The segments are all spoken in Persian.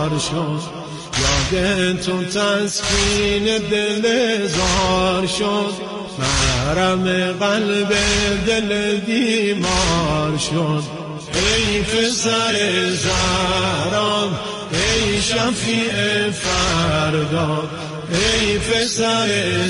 بیدار شد، یاد تو تسکین دل زار شد، محرم قلب دل بیمار شد. ای پسر زهرا، ای شفیع فردا، ای پسر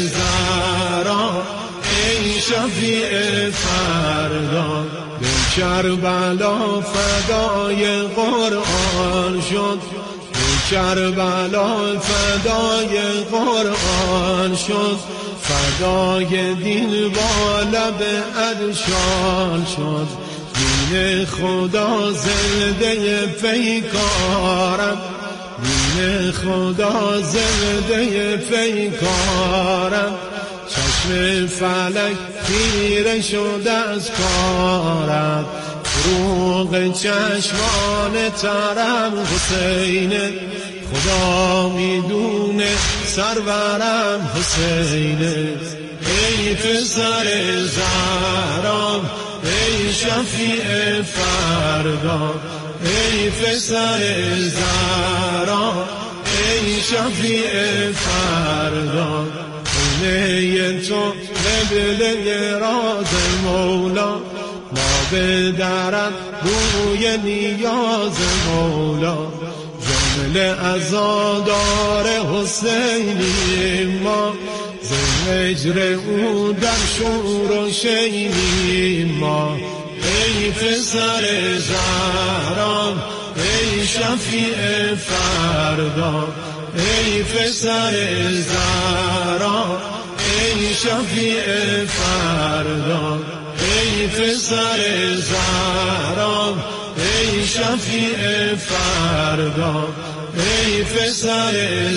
زهرا، ای شفیع فردا. به کربلا فدای قرآن شد، به کربلا فدای قرآن شد، فدای دین با لب ادشان شد. دین خدا زنده پیکارد، دین خدا زنده پیکارد. چشم فلک تیره شده از کارد، فروغ چشمان ترم حسینه، خدا میدونه سرورم حسینه. ای پسر زهرا، ای شفیع فردا، ای پسر زهرا، ای شفیع فردا. خونه تو قبله راز مولا، ما به درت روی نیاز مولا. جمله عزادار حسینی ما، زهجر او در شور و شینی ما. ای پسر زهرا، ای شفیع فردا، ای پسر زهرا، ای شفیع فردا. ای پسر زهرا، ای شفیع فردا، ای پسر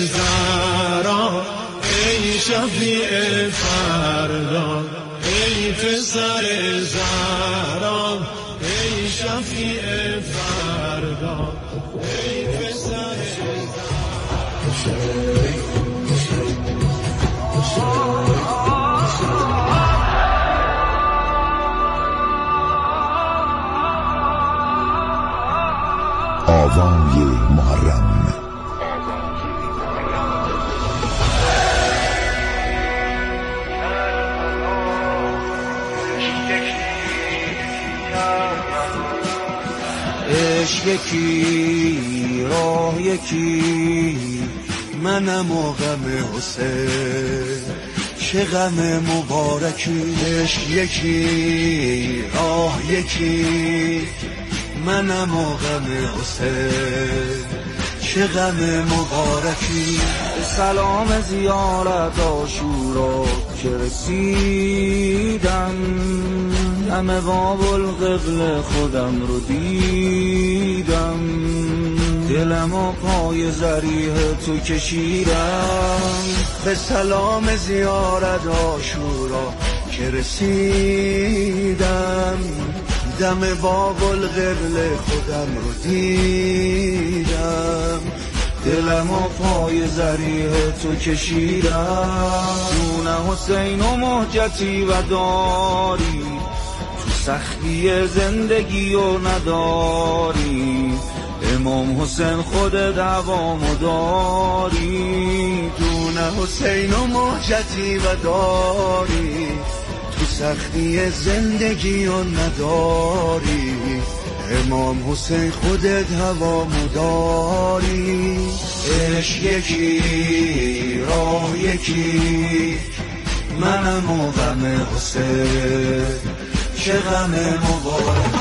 زهرا، ای شفیع فردا. ای پسر زهرا، ای شفیع فردا، ای پسر آوای محرم. عشق یکی، راه یکی، منم و غم حسین، چه غم مبارکی. عشق یکی، راه یکی، منم و غم حسین، چه غم مبارکی. سلام زیارت عاشورا که رسیدم، دم باب القبله خودم رو دیدم، دلم و پای ذریح تو کشیدم. به سلام زیارت عاشورا که رسیدم، دم باب القبله خودم رو دیدم، دلم و پای ذریح تو کشیدم. دون حسین و مهجتی و داری، تو سختی زندگی و نداری، امام حسین خود دوامو داری. دون حسین و مهجتی و داری، تو سختی زندگی و نداری، امام حسین خودت هوامو داری. عشق یکی، راه یکی، منم و غم حسین، چه غم مبارک.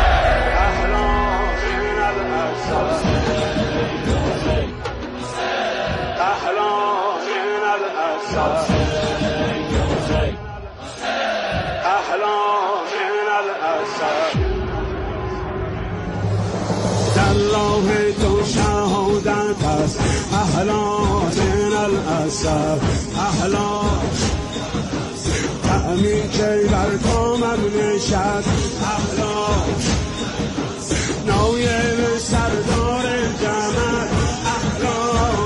الله تو شهادت است، احلا من الاسد، احلا تعمین که بر کامم نشد، احلا نایب سردار جمع، احلا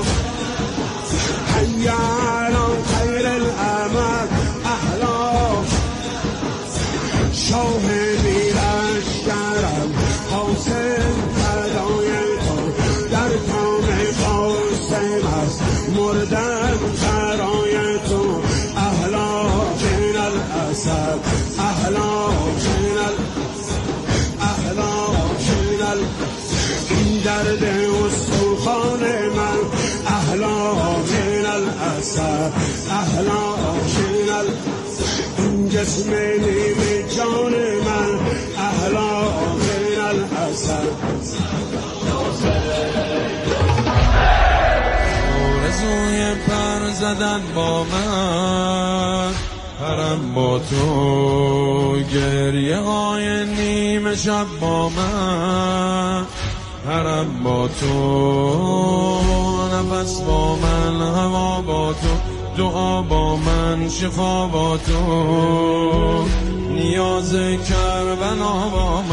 حیالان خیر الامد، احلا شاه میرشگرم حسین فدای تو در کام مردن برای تو اهلا من الاسد اهلا من اهلا من این درد استخوان من اهلا من الاسد اهلا من این جسم نیم جان من اهلا من الاسد آرزوی پر زدن با من پرم با تو گریه های نیمه شب با من پرم با تو نفس با من هوا با تو دعا با من شفا با تو نیاز کربلا با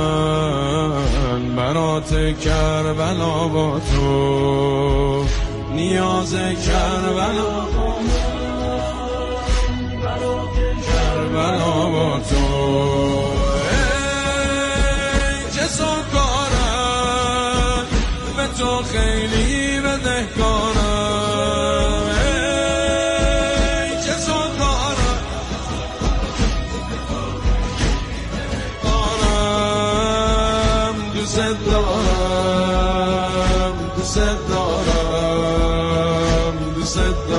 من برات کربلا با تو نیاز کربلا با من برات کربلا با تو ای چه سوکارم به تو خیلی بدهکارم ای چه سوکارم دوست دارم دوست دارم دوست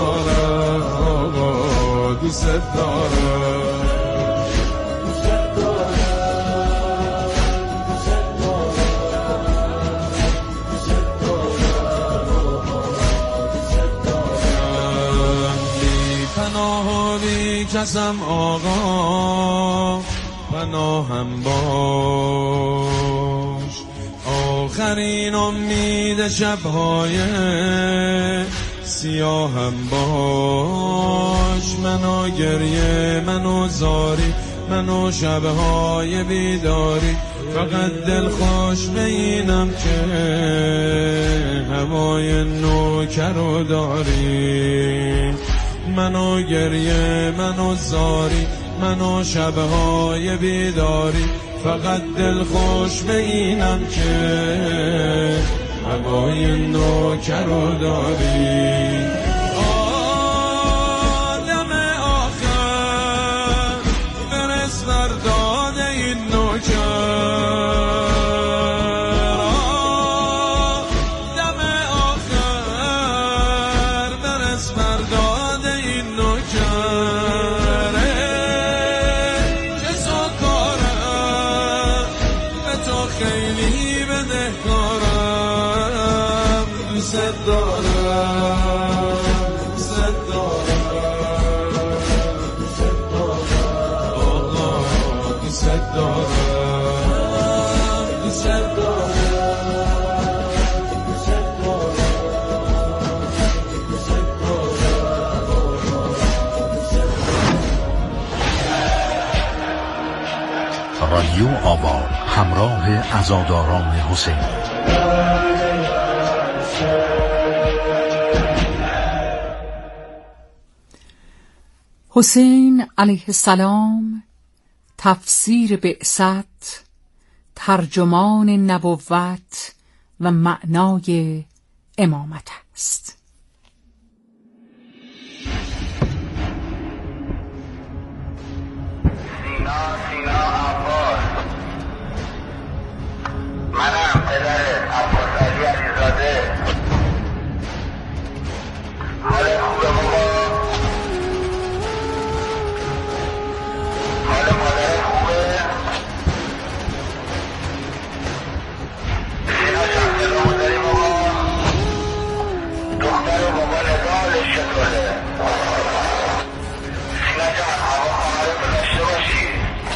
دارم دوست دارم کسم آقا پناهم باش آخرین امید شبهای سیاهم باش منو گریه منو زاری منو شبهای بیداری فقط دل خوش به اینم که هوای نوکر رو داری منو گریه منو زاری منو شبهای بیداری فقط دل خوش به اینم که هوای نوکر رو داری آدم آخر برس برداد این نوکر آدم آخر برس برداد این نوکره چه سوکارم به تو خیلی بدهکارم دوست دارم دوست دارم دوست دارم آقا دوست دارم دوست دارم رادیو آوا همراه عزاداران حسین. حسین علیه السلام تفسیر بعثت، ترجمان نبوت و معنای امامت است. منم پدرت عباس علی علیزاده. حال خوبه بابا؟ حال مادرت خوبه؟ سینا جان سلامو داری بابا؟ دختر و بابا ندا حالش چطوره؟ سینا جان هوا خواهرتو داشته باشی.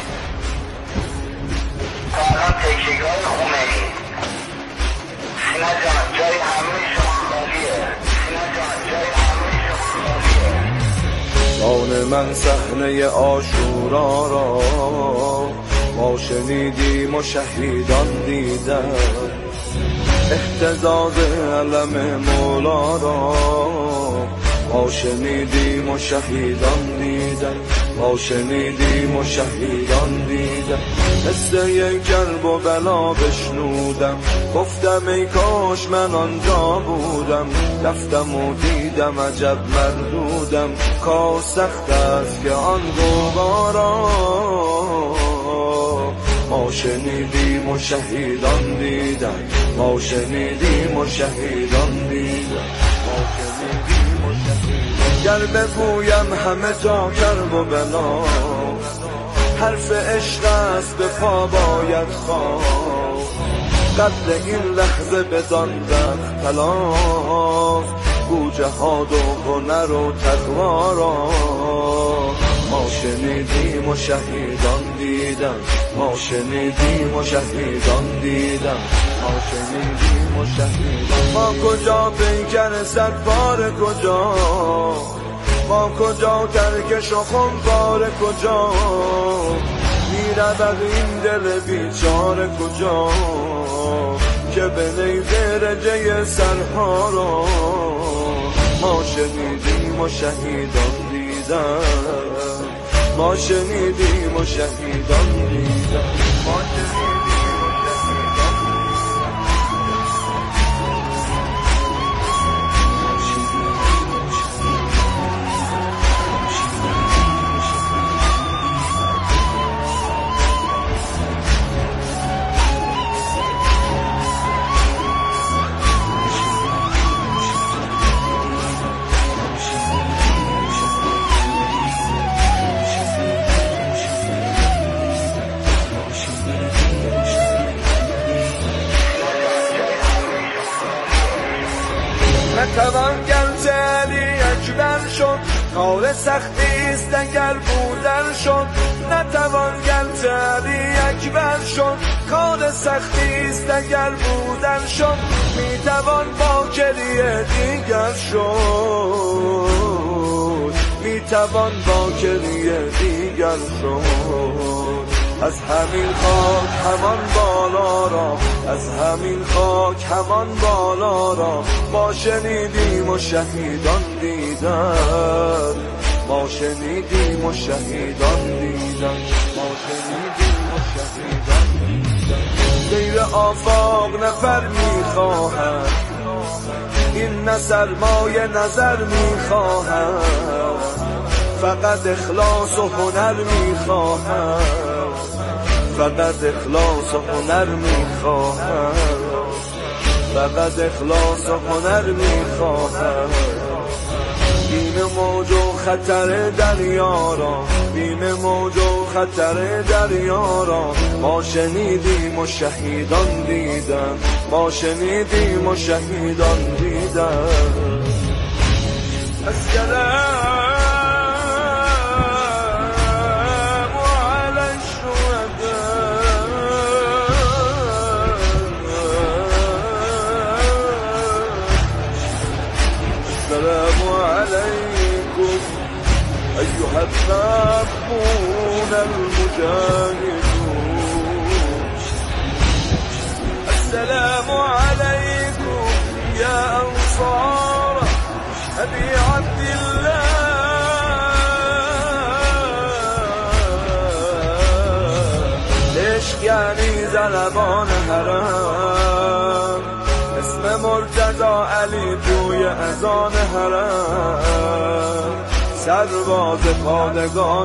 تا الان تکیگاه خونه ای. سینا جان جای همه شما خالیه. سینا جان جای همه شما خالیه. جان من صحنه عاشورا را ما شنیدیم و شهیدان دیدن، اهتزاز علم مولا را ما شنیدیم و شهیدان دیدن، ما شنیدیم و شهیدان دیدن. مثل یک کرب و بلا بشنودم، گفتم ای کاش من آنجا بودم. رفتم و دیدم عجب مردودم، کار سخت است که آن گوارا. ما شنیدیم و شهیدان دیدن، ما شنیدیم و شهیدان دیدن، ما شنیدیم و شهیدان. گر بگویم همه تا کرب و بلا، حرف عشق است به پا باید خواست. قدر این لحظه بدان وقت تلاش، گو جهاد و هنر و تقوا را. ما شنیدیم و شهیدان دیدن، ما شنیدیم و شهیدان دیدن، ما شنیدیم و شهیدان. ما کجا پیکر صد بار کجا، ما کجا ترکش و خونبار کجا. میرود این دل بیچاره کجا، که به نیزه رجه سرها را. ما شنیدیم و شهیدان دیدن، ما شنیدیم و شهیدان دیدن، ما شنیدیم. نتوان گرچه علی اکبر شد، کار سختی است اگر بودن شد. نتوان گرچه علی اکبر شد، کار سختی است اگر بودن شد. میتوان با کلیه دیگر شد، میتوان با کلیه دیگر شد. از همین خاک همان بالا را، از همین خاک همان بالا را. ما شنیدیم و شهیدان دیدن، ما شنیدیم و شهیدان دیدن، ما شنیدیم و شهیدان دیدن. غیر آفاق نفر میخواهد، این نه سرمایه نظر میخواهد. فقط اخلاص و هنر میخواهد، فقط اخلاص و هنر میخواهد، فقط اخلاص و هنر میخواهد. بیم موج و خطر دریا را، بیم موج و خطر دریا را. ما شنیدیم و شهیدان دیدن، ما شنیدیم و شهیدان دیدن. السلام عليكم أيها الثابون المجاهدون. السلام عليكم يا أنصار أبي عبد الله. عشق یعنی زلبان حرم، اسم مرتضی علی توی اذان حرم. سرباز پادگان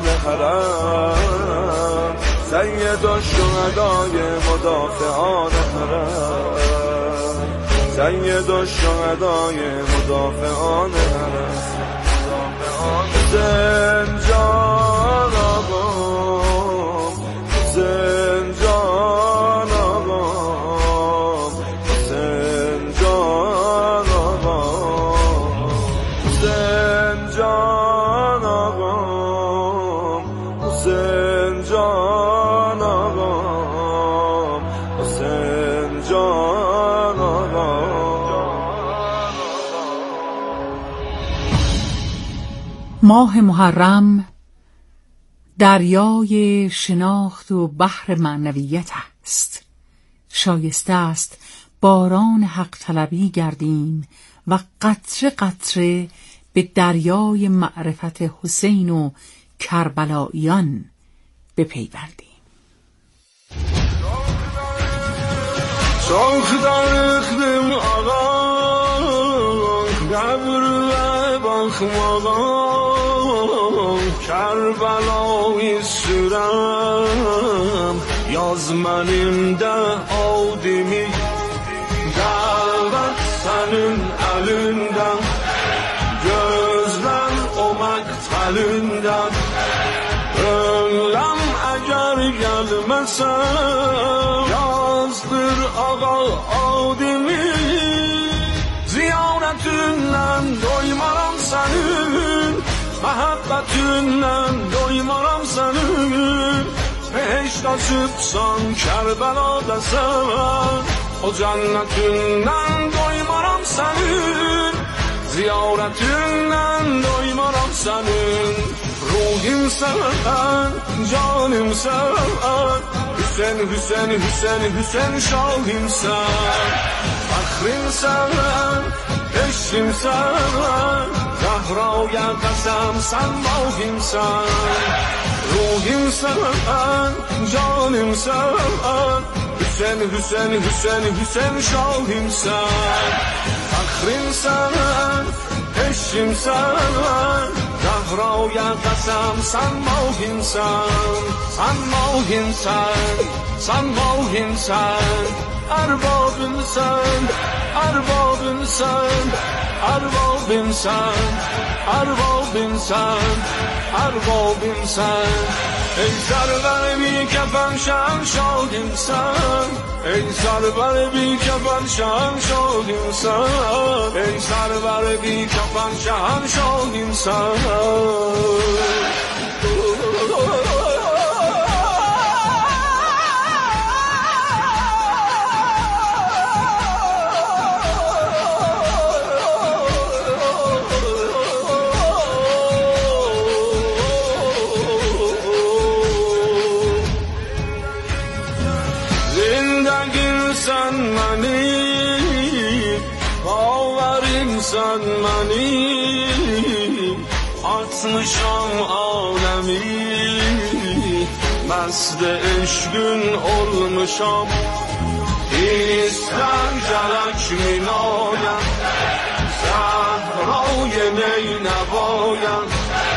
حرم، سید الشهدای مدافعان حرم، سید الشهدای مدافعان حرم. زنجان آقام، زنجان آقام، زنجان آقام، زنجان آقام، زنجان آقام، زنجان آقام. ماه محرم دریای شناخت و بحر معنویت است. شایسته است باران حق طلبی گردیم و قطره قطره به دریای معرفت حسین و کربلاییان بپیوندیم. شاخ درختم آقا قبر بخم آقا کربلای سرم yazmanım da aldimi davet senin elinden gözler o maktalinden ölüm eğer gelmese yazdır ağa adimi ziyaretinle doymaram senin mehabbetinle doymaram senin Beşte çıksan Kerbela'da sen o cennetinden doymaram senin ziyaretinden doymaram senin ruhim sen canım sen Hüseyin Hüseyin Hüseyin Hüseyin şahim sen fakhrim sen eşim sen Zahra'ya kasem sen mahim sen ruhim sen canım sen Hüseyin Hüseyin Hüseyin Hüseyin şahim sen fakhrim sen eşim sen Zahra'ya kasem sen mahim sen mahim sen mahim sen Erbabın sen erbabın sen erbabın sen erbabın sen erbabın sen Ey server bir kefen şen şahin sen Ey server bir kefen şen şahin sen Ey server bir kefen şen şahin sen sen beni atmışam alemi mest eşkün olmuşam İster gerek minayen Zahra-i Neyneva'yen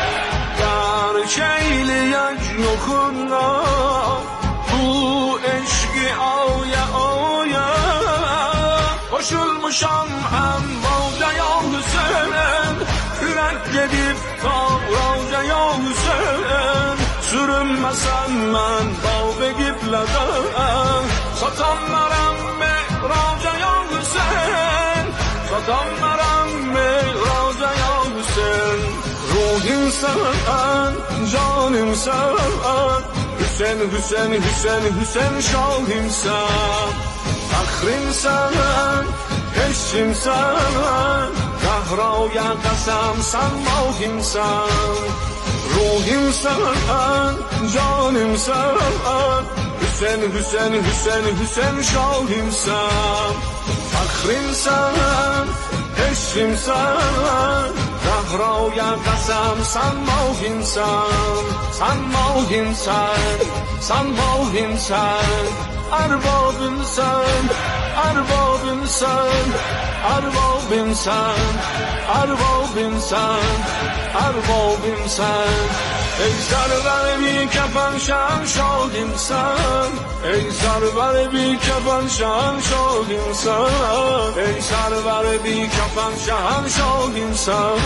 gerçeyleyek yokunla bu eşki aya aya koşulmuşam hem Ravcaya Hüseyin Yürek gedip Ravcaya Hüseyin Sürünmesem ben Bağ-ı Gible'den Satanlarım Ravcaya Hüseyin Satanlarım Ravcaya Hüseyin Ruhim sen, canım sen Hüseyin, Hüseyin, Hüseyin, Hüseyin şahim sen Fakhrim sen eşim sen Zahra'ya kasem sen mahim sen ruhim sen canım sen Hüseyin Hüseyin Hüseyin Hüseyin şahim sen fakhrim sen eşim sen Zahra'ya kasem sen mahim sen mahim sen mahim sen Erbabın sen erbabın sen erbabın sen erbabın sen erbabın sen Ey server bir kefen şen şahim sen Ey server bir kefen şen şahim sen Ey server bir kefen şen şahim sen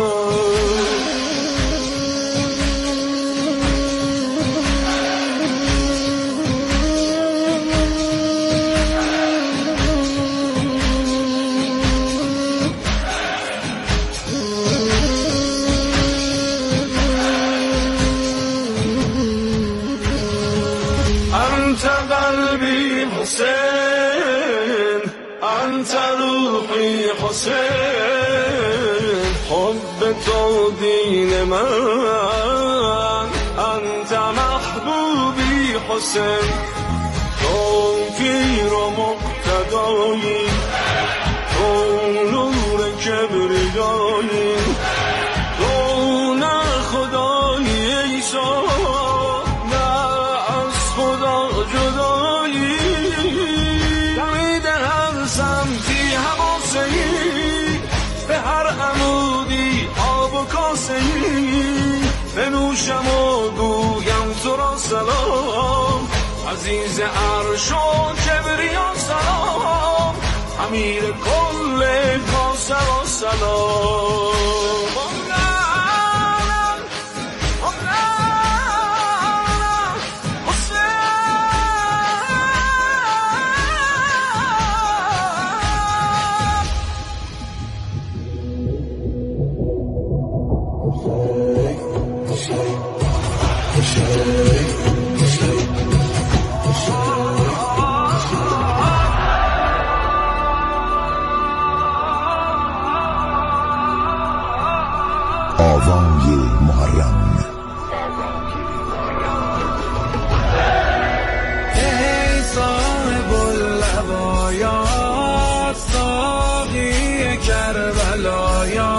حسين أنت روحي حسين حب تو دين من أنت محبوبي حسين تو پیر و مقتدایی تو نور کبریایی بپوشم و گویم تو را سلام، عزیز عرش و کبریا سلام، امیر کل کاسر و سلام. آوای محرم. ای صاحب اللوایا ساقی کربلایا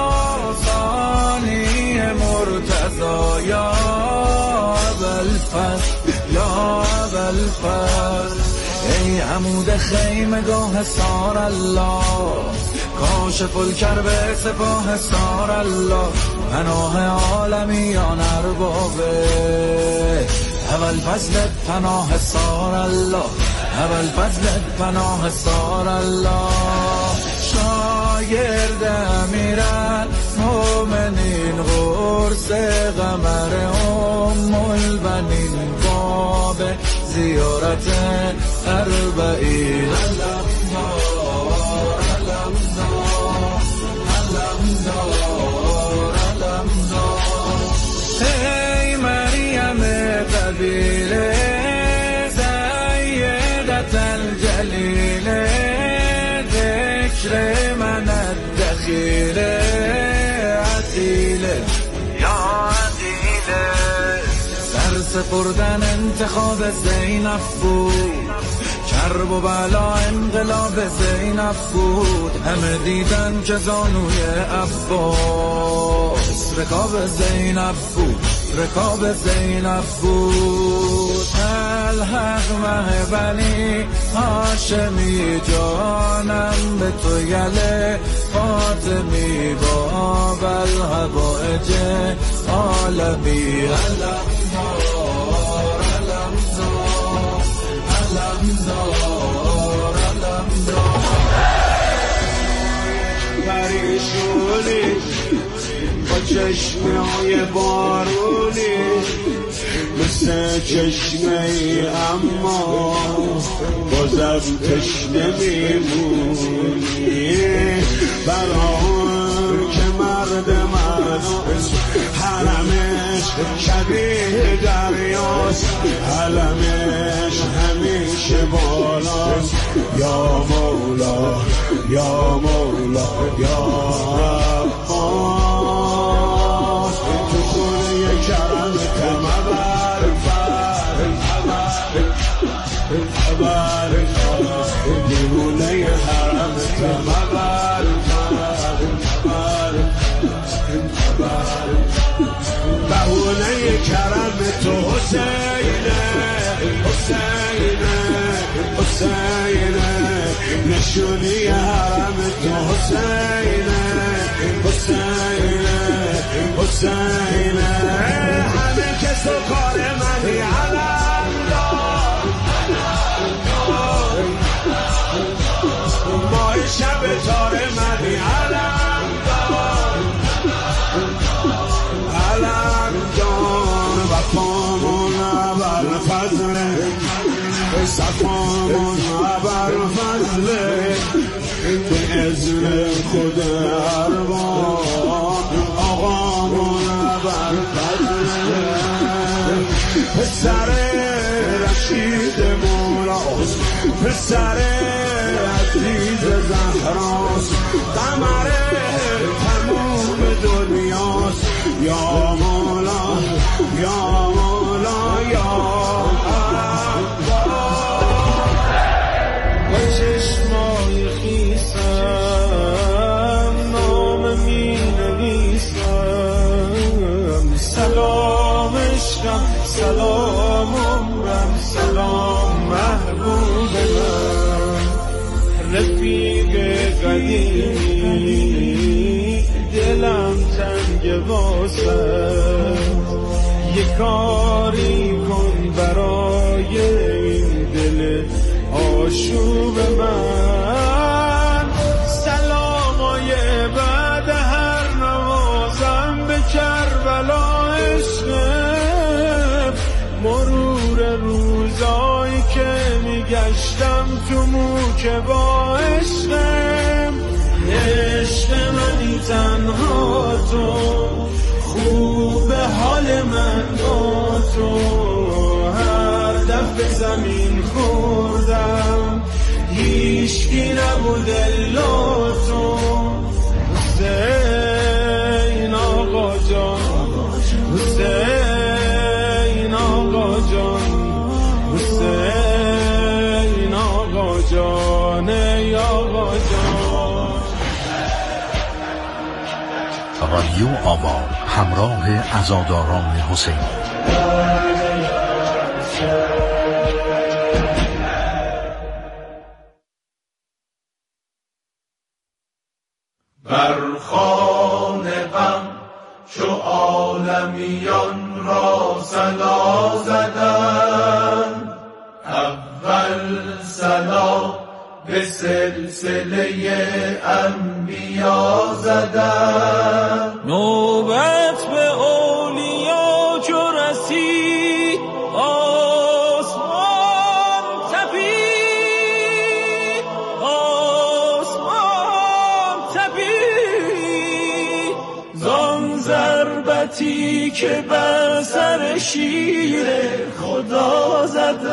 ثانی مرتضایا ابوالفضل یا ابوالفضل، ای عمود خیمگاه سار الله، کاشف الکرب سپاه سار الله، پناه عالمیان اربابه ابوالفضل پناه سار الله، ابوالفضل پناه سار الله، شاگرد امیرالمومنین قرص قمر ام البنین باب زیارت اربعین. ای مریم قبیله سیدت الجلیله، ذکر من الدخیله عتیله یا عتیله، سر سپردن انتخاب زینب بود، کرب و بلا انقلاب زینب بود، همه دیدن که زانوی عباس رکاب زینب بود، رکاب زینب بود. الحق مه بنی هاشمی جانم به تو گله فاطمی باب الحوائج عالمی. علمدار علمدار علمدار علمدار، پریشونی با چشمه‌های بارونی مثل چشمه ای اما بازم تشنه میمونی، برای که مرد حرمش شبیه دریاست، علمش همیشه بالاست، یا مولا یا مولا یا عباس، تو خونه کرمت مبر خبر دیوونه حرمت مبر بهونه کرم تو حسینه حسینه حسینه، نشونی حرم تو حسینه حسینه حسینه، همه کس و کار منی علم دار، ماه شب تار منی علم دار، علم دار، وفامون ابوالفضله، صفامون ابوالفضله، به اذن خود ارباب آقامون ابوالفضله، پسر رشید مولاست، پسر عزیز زهراست، قمر تموم دنیاست، یا مولا یا مولا یا با چشمای خیسم نام می نویسم، سلام عشقم سلام عمرم سلام محبوب من، رفیق قدیمی دلم تنگ واسه، کاری کن برای این دل آشوب من. سلامای بعد هر نوازم به کربلا عشقم، مرور روزایی که میگشتم تو موکه با عشقم. عشق منی تنها تو، خوب حال من با تو، هر دفعه زمین خوردم هیچکی نبود الا تو. حسین آقا جان، حسین آقا جان، حسین آقا جان، ای آقا جان. رادیو آوا همراه عزاداران حسین. بر خوان غم چو عالمیان را صلا زدن، اول صلا به سلسله انبیا زدن. نوبت به اولیا چو رسید آسمان تپید، آسمان تپید. زان ضربتی که بر سر شیر خدا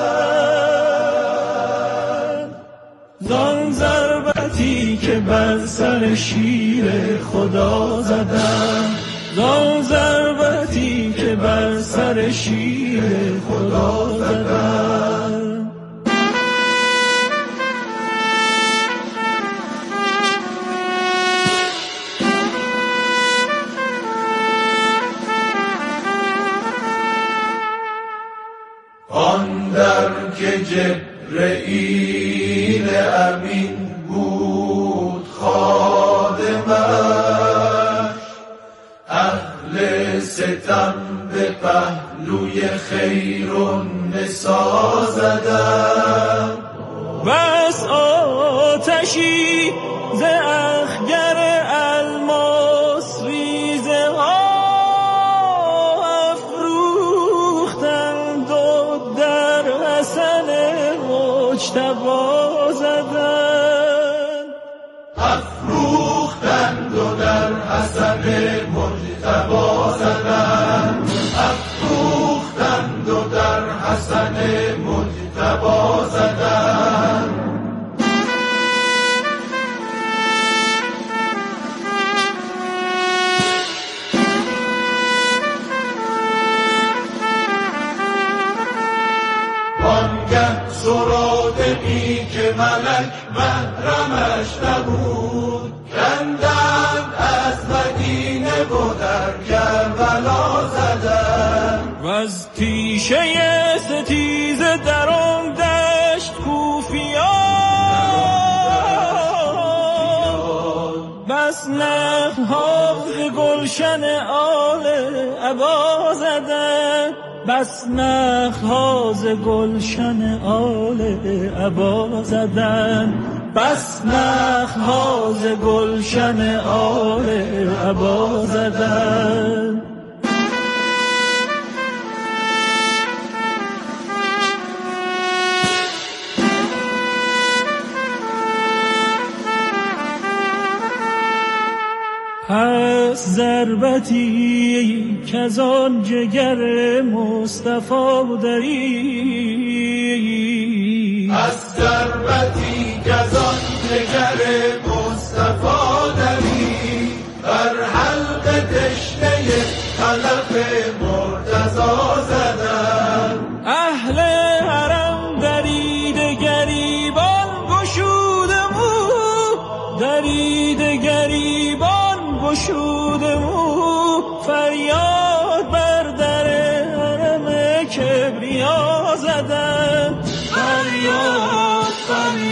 زدن، زان ضربتی که بر سر شیر خدا زدن، زان ضربتی که بر سر شیر خدا زدن. آن در که جبرئیل امین بود خادمش، اهل ستم به پهلوی خیرالنسا زدن. بس آتشی ز اخگر الماس ریزه ها افروختند و در حسن مجتبی زدن، افروختند و در حسن مجتبی زدن، افروختند و در حسن مجتبی زدن. وانگه سرادقی که ملک محرمش نبود، کندند از مدینه و در کربلا زدن. و از تیشه ستیزه در آن دشت کوفیان، بس نخل‌ها ز گلشن آل عبا زدن، بس نخل‌ها ز گلشن آل عبا زدن، بس نخل‌ها ز گلشن آل عبا زدن. پس ضربتی که از آن جگر مصطفی دری، پس ضربتی که از آن جگر مصطفی دری، بر حلق تشنه خلف مرتضی زدن. اهل حرم درید گریبان گشوده مو، درید گریبان گشوده مو، فریاد بر در حرم کبریا زدن، فریاد فریاد